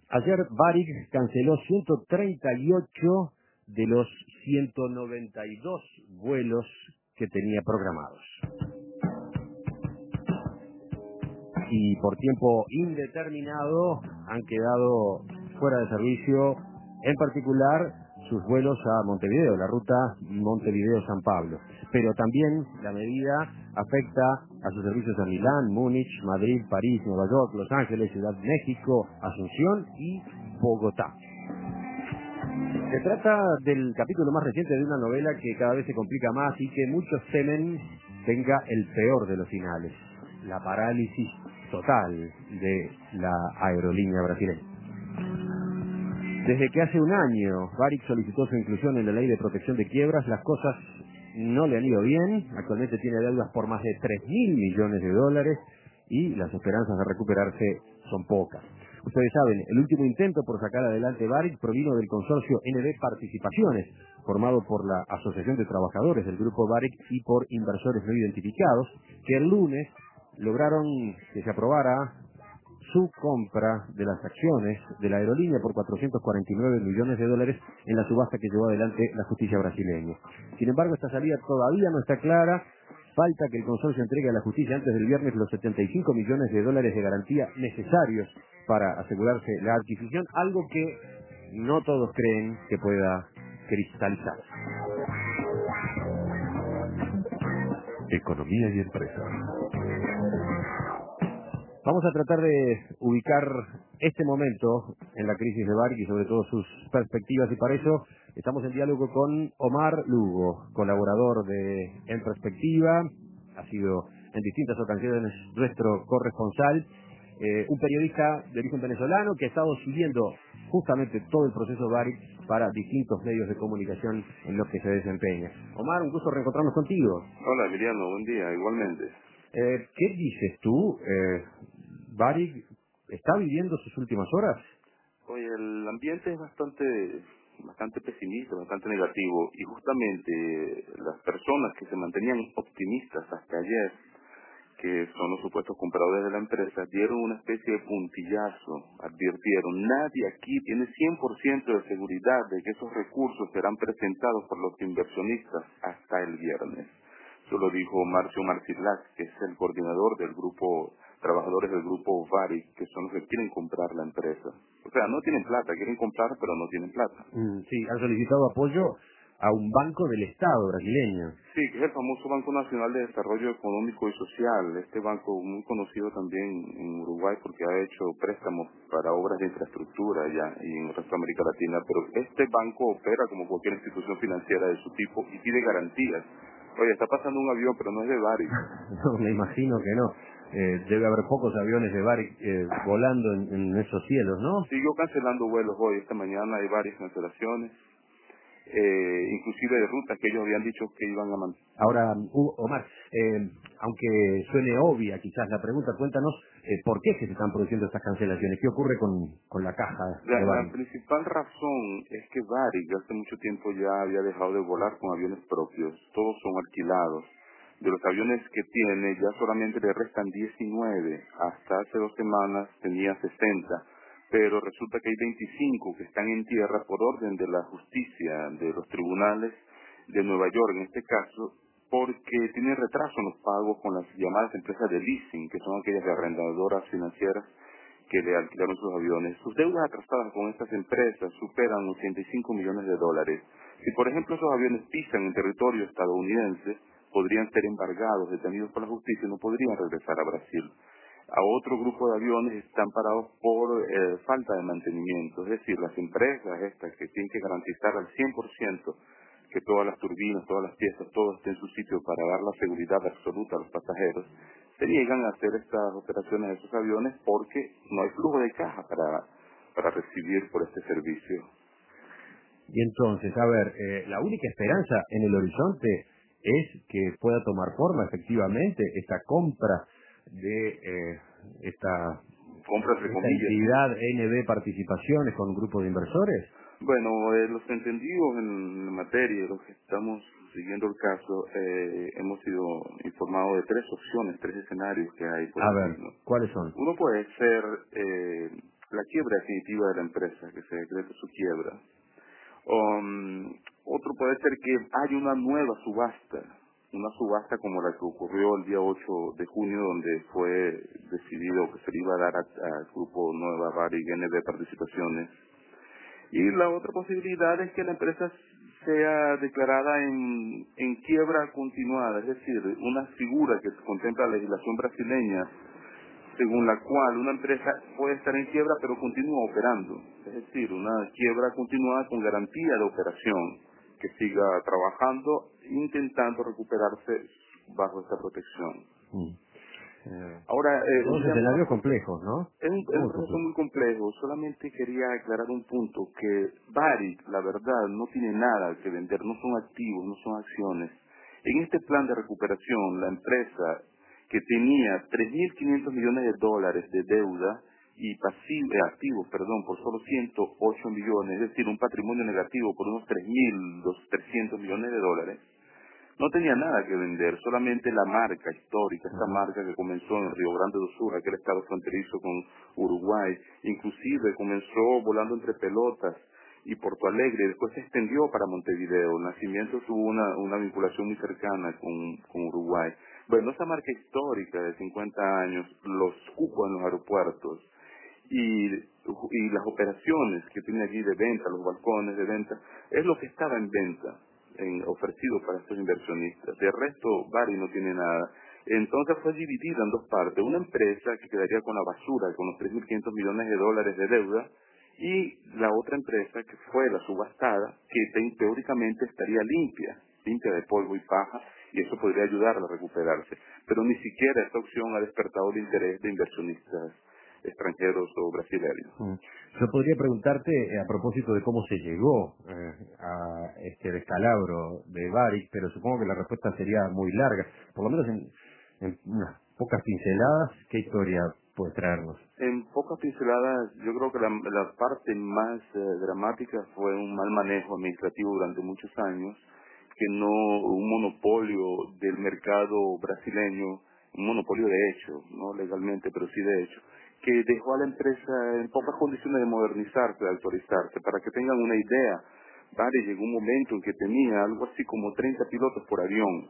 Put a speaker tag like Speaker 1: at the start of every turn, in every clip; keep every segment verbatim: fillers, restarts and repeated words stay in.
Speaker 1: Ayer Varig canceló ciento treinta y ocho de los ciento noventa y dos vuelos que tenía programados. Y por tiempo indeterminado han quedado fuera de servicio, en particular sus vuelos a Montevideo, la ruta Montevideo-San Pablo. Pero también la medida afecta a sus servicios a Milán, Múnich, Madrid, París, Nueva York, Los Ángeles, Ciudad de México, Asunción y Bogotá. Se trata del capítulo más reciente de una novela que cada vez se complica más y que muchos temen tenga el peor de los finales, la parálisis total de la aerolínea brasileña. Desde que hace un año Varig solicitó su inclusión en la ley de protección de quiebras, las cosas no le han ido bien. Actualmente tiene deudas por más de tres mil millones de dólares y las esperanzas de recuperarse son pocas. Ustedes saben, el último intento por sacar adelante Varig provino del consorcio N B Participaciones, formado por la Asociación de Trabajadores del Grupo Varig y por inversores no identificados, que el lunes lograron que se aprobara su compra de las acciones de la aerolínea por cuatrocientos cuarenta y nueve millones de dólares en la subasta que llevó adelante la justicia brasileña. Sin embargo, esta salida todavía no está clara. Falta que el consorcio entregue a la justicia antes del viernes los setenta y cinco millones de dólares de garantía necesarios para asegurarse la adquisición, algo que no todos creen que pueda cristalizar.
Speaker 2: Economía y empresa.
Speaker 1: Vamos a tratar de ubicar este momento en la crisis de Varig y sobre todo sus perspectivas, y para eso estamos en diálogo con Omar Lugo, colaborador de En Perspectiva, ha sido en distintas ocasiones nuestro corresponsal, eh, un periodista de origen venezolano que ha estado siguiendo justamente todo el proceso Varig para distintos medios de comunicación en los que se desempeña. Omar, un gusto reencontrarnos contigo.
Speaker 3: Hola, Emiliano, buen día, igualmente.
Speaker 1: Eh, ¿Qué dices tú? Eh, ¿Varig está viviendo sus últimas horas?
Speaker 3: Oye, el ambiente es bastante bastante pesimista, bastante negativo, y justamente las personas que se mantenían optimistas hasta ayer, que son los supuestos compradores de la empresa, dieron una especie de puntillazo, advirtieron: nadie aquí tiene cien por ciento de seguridad de que esos recursos serán presentados por los inversionistas hasta el viernes. Eso lo dijo Marcio Marcilac, que es el coordinador del grupo, trabajadores del grupo Varig, que son los que quieren comprar la empresa. O sea, no tienen plata, quieren comprar, pero no tienen plata.
Speaker 1: Mm, sí, han solicitado apoyo a un banco del Estado brasileño.
Speaker 3: Sí, que es el famoso Banco Nacional de Desarrollo Económico y Social. Este banco muy conocido también en Uruguay porque ha hecho préstamos para obras de infraestructura allá y en el resto de América Latina. Pero este banco opera como cualquier institución financiera de su tipo y pide garantías. Oye, está pasando un avión, pero no es de Varig.
Speaker 1: No, me imagino que no. Eh, debe haber pocos aviones de Varig eh, volando en, en esos cielos, ¿no?
Speaker 3: Siguió cancelando vuelos hoy. Esta mañana hay varias cancelaciones, eh, inclusive de rutas que ellos habían dicho que iban a mantener.
Speaker 1: Ahora, Hugo, Omar, eh, aunque suene obvia quizás la pregunta, cuéntanos eh, por qué se están produciendo estas cancelaciones. ¿Qué ocurre con, con la caja
Speaker 3: La,
Speaker 1: de
Speaker 3: la
Speaker 1: Varig?
Speaker 3: principal razón es que Varig hace mucho tiempo ya había dejado de volar con aviones propios. Todos son alquilados. De los aviones que tiene, ya solamente le restan diecinueve. Hasta hace dos semanas tenía sesenta. Pero resulta que hay veinticinco que están en tierra por orden de la justicia, de los tribunales de Nueva York, en este caso, porque tienen retraso en los pagos con las llamadas empresas de leasing, que son aquellas arrendadoras financieras que le alquilaron sus aviones. Sus deudas atrasadas con estas empresas superan ochenta y cinco millones de dólares. Si, por ejemplo, esos aviones pisan en territorio estadounidense, podrían ser embargados, detenidos por la justicia y no podrían regresar a Brasil. A otro grupo de aviones están parados por eh, falta de mantenimiento, es decir, las empresas estas que tienen que garantizar al cien por ciento que todas las turbinas, todas las piezas, todo esté en su sitio para dar la seguridad absoluta a los pasajeros, se niegan a hacer estas operaciones de esos aviones porque no hay flujo de caja para, para recibir por este servicio.
Speaker 1: Y entonces, a ver, eh, la única esperanza en el horizonte es que pueda tomar forma efectivamente esta compra de eh, esta,
Speaker 3: Compras entre
Speaker 1: esta
Speaker 3: comillas.
Speaker 1: entidad N B Participaciones con un grupo de inversores.
Speaker 3: Bueno, eh, los entendidos en la materia, los que estamos siguiendo el caso, eh, hemos sido informados de tres opciones, tres escenarios que hay por
Speaker 1: A
Speaker 3: aquí,
Speaker 1: ver,
Speaker 3: ¿no?
Speaker 1: ¿cuáles son?
Speaker 3: Uno puede ser eh, la quiebra definitiva de la empresa, que se decrete su quiebra. Um, otro puede ser que haya una nueva subasta, una subasta como la que ocurrió el día ocho de junio, donde fue decidido que se le iba a dar al grupo Nueva Varig N B Participaciones. Y la otra posibilidad es que la empresa sea declarada en, en quiebra continuada, es decir, una figura que contempla la legislación brasileña, según la cual una empresa puede estar en quiebra pero continúa operando, es decir, una quiebra continuada con garantía de operación, que siga trabajando, intentando recuperarse bajo esta protección.
Speaker 1: Mm. Eh,
Speaker 3: Ahora, eh,
Speaker 1: todos escenarios complejos, ¿no?
Speaker 3: es un, es un
Speaker 1: Muy
Speaker 3: proceso
Speaker 1: complejo.
Speaker 3: muy complejo. Solamente quería aclarar un punto, que Varig, la verdad, no tiene nada que vender, no son activos, no son acciones. En este plan de recuperación, la empresa que tenía tres mil quinientos millones de dólares de deuda y pasivos, eh, activos, perdón, por solo ciento ocho millones, es decir, un patrimonio negativo por unos tres mil trescientos millones de dólares, no tenía nada que vender, solamente la marca histórica, esta
Speaker 1: Ujú.
Speaker 3: marca que comenzó en Río Grande do Sul, aquel estado fronterizo con Uruguay, inclusive comenzó volando entre Pelotas y Porto Alegre, después se extendió para Montevideo. El nacimiento tuvo una, una vinculación muy cercana con, con Uruguay. Bueno, esa marca histórica de cincuenta años, los cupos en los aeropuertos, y, y las operaciones que tiene allí de venta, los balcones de venta, es lo que estaba en venta, en, ofrecido para estos inversionistas. De resto, Varig no tiene nada. Entonces fue dividida en dos partes. Una empresa que quedaría con la basura, con los tres mil quinientos millones de dólares de deuda, y la otra empresa que fue la subastada, que te- teóricamente estaría limpia, limpia de polvo y paja, y eso podría ayudarla a recuperarse. Pero ni siquiera esta opción ha despertado el interés de inversionistas extranjeros o brasileños.
Speaker 1: Mm. Yo podría preguntarte eh, a propósito de cómo se llegó eh, a este descalabro de Varig, pero supongo que la respuesta sería muy larga. Por lo menos en, en unas pocas pinceladas, ¿qué historia puede traernos?
Speaker 3: En pocas pinceladas, yo creo que la, la parte más eh, dramática fue un mal manejo administrativo durante muchos años, que no un monopolio del mercado brasileño, un monopolio de hecho, no legalmente, pero sí de hecho, que dejó a la empresa en pocas condiciones de modernizarse, de actualizarse. Para que tengan una idea, Varig llegó un momento en que tenía algo así como treinta pilotos por avión.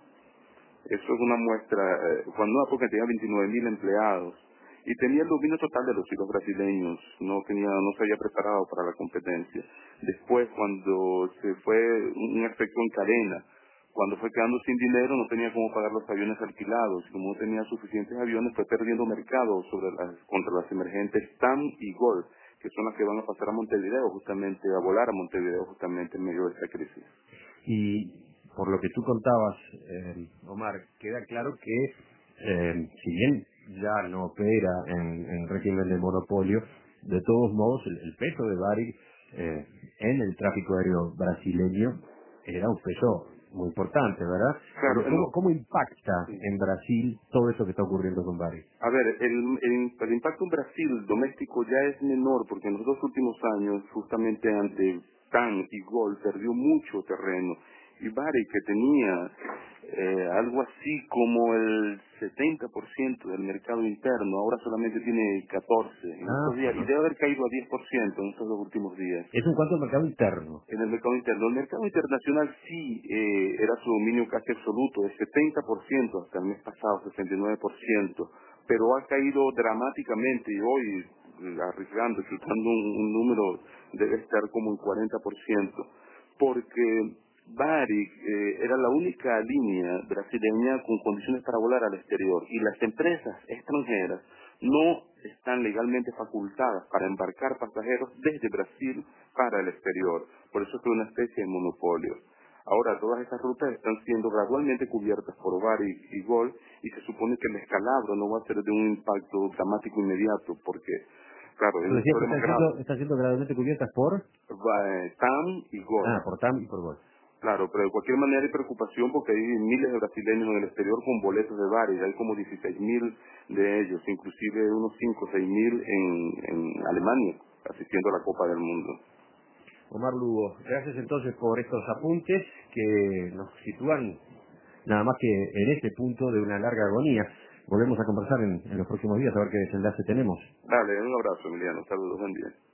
Speaker 3: Eso es una muestra, eh, cuando una época tenía veintinueve mil empleados y tenía el dominio total de los hilos brasileños, no tenía, no se había preparado para la competencia. Después, cuando se fue un un efecto en cadena, cuando fue quedando sin dinero, no tenía cómo pagar los aviones alquilados, y como no tenía suficientes aviones, fue perdiendo mercado sobre las, contra las emergentes T A M y Gol, que son las que van a pasar a Montevideo, justamente, a volar a Montevideo, justamente en medio de esta crisis.
Speaker 1: Y por lo que tú contabas, eh, Omar, queda claro que eh, si bien ya no opera en, en régimen de monopolio, de todos modos el, el peso de Varig eh, en el tráfico aéreo brasileño era un peso muy importante, ¿verdad?
Speaker 3: Claro, en
Speaker 1: ¿Cómo,
Speaker 3: lo-
Speaker 1: cómo impacta
Speaker 3: sí.
Speaker 1: en Brasil todo eso que está ocurriendo con Varig?
Speaker 3: A ver, el, el, el impacto en Brasil doméstico ya es menor porque en los dos últimos años, justamente ante T A M y Gol, perdió mucho terreno. Y Varig, que tenía eh, algo así como el setenta por ciento del mercado interno, ahora solamente tiene catorce por ciento en estos
Speaker 1: Ah,
Speaker 3: días, y
Speaker 1: ajá.
Speaker 3: debe haber caído a diez por ciento en estos dos últimos días.
Speaker 1: Es en cuanto al mercado interno.
Speaker 3: En el mercado interno. El mercado internacional sí eh, era su dominio casi absoluto, de setenta por ciento hasta el mes pasado, sesenta y nueve por ciento, pero ha caído dramáticamente y hoy, eh, arriesgando, chutando un, un número, debe estar como en cuarenta por ciento, porque Varig eh, era la única línea brasileña con condiciones para volar al exterior y las empresas extranjeras no están legalmente facultadas para embarcar pasajeros desde Brasil para el exterior. Por eso es una especie de monopolio. Ahora, todas estas rutas están siendo gradualmente cubiertas por Varig y Gol y se supone que el escalabro no va a ser de un impacto dramático inmediato porque, claro, es
Speaker 1: Tú
Speaker 3: un
Speaker 1: decías que
Speaker 3: problema
Speaker 1: están
Speaker 3: grave.
Speaker 1: siendo, están siendo gradualmente cubiertas por...
Speaker 3: Va, eh, T A M y Gol.
Speaker 1: Ah, por T A M y por Gol.
Speaker 3: Claro, pero de cualquier manera hay preocupación porque hay miles de brasileños en el exterior con boletos de bares, hay como dieciséis mil de ellos, inclusive unos cinco o seis mil en, en Alemania, asistiendo a la Copa del Mundo.
Speaker 1: Omar Lugo, gracias entonces por estos apuntes que nos sitúan nada más que en este punto de una larga agonía. volvemos a conversar en, en los próximos días a ver qué desenlace tenemos.
Speaker 3: Dale, un abrazo, Emiliano. Saludos, buen día.